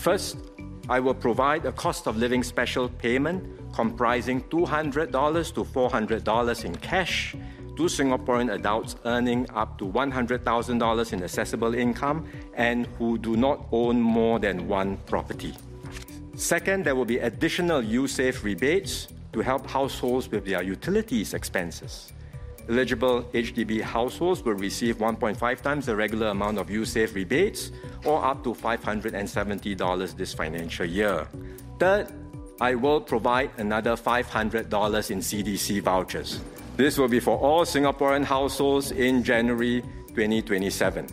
First, I will provide a cost of living special payment comprising $200 to $400 in cash to Singaporean adults earning up to $100,000 in assessable income and who do not own more than one property. Second, there will be additional USAVE rebates to help households with their utilities expenses. Eligible HDB households will receive 1.5 times the regular amount of USAVE rebates, or up to $570 this financial year. Third, I will provide another $500 in CDC vouchers. This will be for all Singaporean households in January 2027.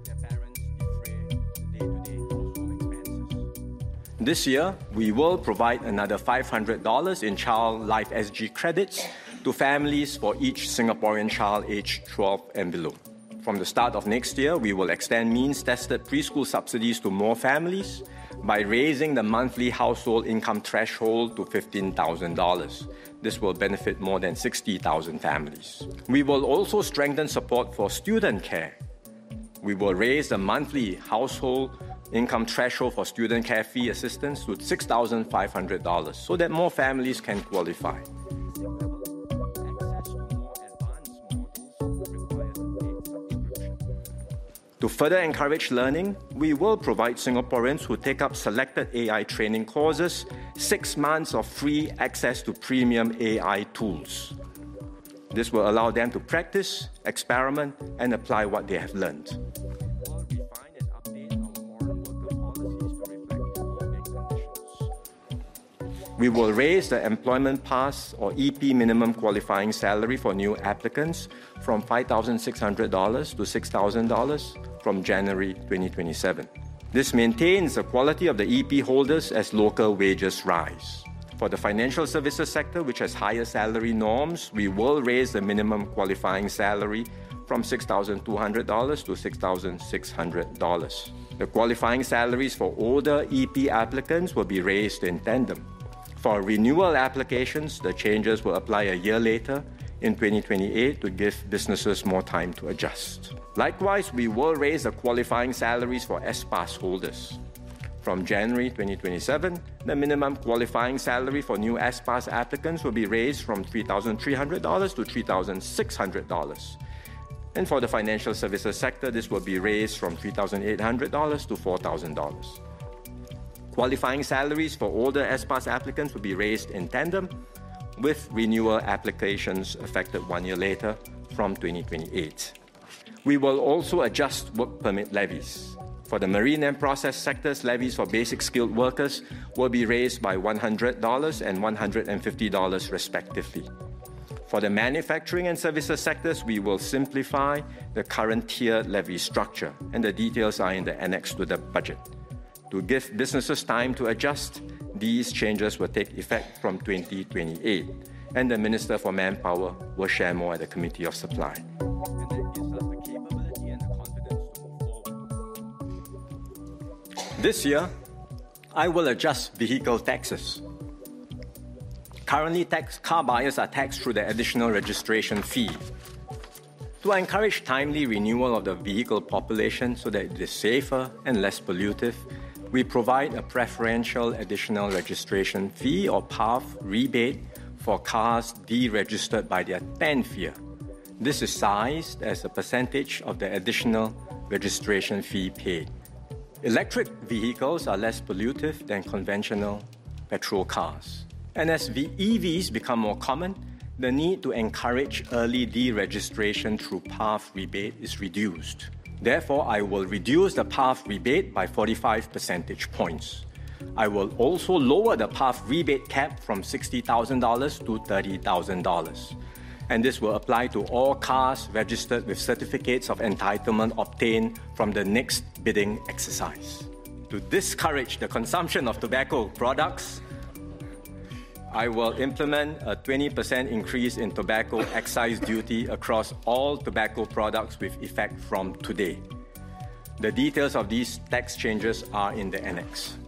This year, we will provide another $500 in Child Life SG credits to families for each Singaporean child aged 12 and below. From the start of next year, we will extend means-tested preschool subsidies to more families by raising the monthly household income threshold to $15,000. This will benefit more than 60,000 families. We will also strengthen support for student care. We will raise the monthly household income threshold for student care fee assistance to $6,500 so that more families can qualify. To further encourage learning, we will provide Singaporeans who take up selected AI training courses 6 months of free access to premium AI tools. This will allow them to practice, experiment, and apply what they have learned. We will raise the Employment Pass or EP minimum qualifying salary for new applicants from $5,600 to $6,000 from January 2027. This maintains the quality of the EP holders as local wages rise. For the financial services sector, which has higher salary norms, we will raise the minimum qualifying salary from $6,200 to $6,600. The qualifying salaries for older EP applicants will be raised in tandem. For renewal applications, the changes will apply a year later in 2028 to give businesses more time to adjust. Likewise, we will raise the qualifying salaries for S-Pass holders. From January 2027, the minimum qualifying salary for new S-Pass applicants will be raised from $3,300 to $3,600. And for the financial services sector, this will be raised from $3,800 to $4,000. Qualifying salaries for older S-Pass applicants will be raised in tandem with renewal applications effective 1 year later from 2028. We will also adjust work permit levies. For the marine and process sectors, levies for basic skilled workers will be raised by $100 and $150 respectively. For the manufacturing and services sectors, we will simplify the current tiered levy structure, and the details are in the annex to the budget. To give businesses time to adjust, these changes will take effect from 2028, and the Minister for Manpower will share more at the Committee of Supply. This year, I will adjust vehicle taxes. Currently, car buyers are taxed through the additional registration fee. To encourage timely renewal of the vehicle population so that it is safer and less pollutive, we provide a preferential additional registration fee or PAV rebate for cars deregistered by their 10th year. This is sized as a percentage of the additional registration fee paid. Electric vehicles are less pollutive than conventional petrol cars. And as EVs become more common, the need to encourage early deregistration through PAV rebate is reduced. Therefore, I will reduce the PAV rebate by 45 percentage points. I will also lower the PAV rebate cap from $60,000 to $30,000. And this will apply to all cars registered with certificates of entitlement obtained from the next bidding exercise. To discourage the consumption of tobacco products, I will implement a 20% increase in tobacco excise duty across all tobacco products with effect from today. The details of these tax changes are in the annex.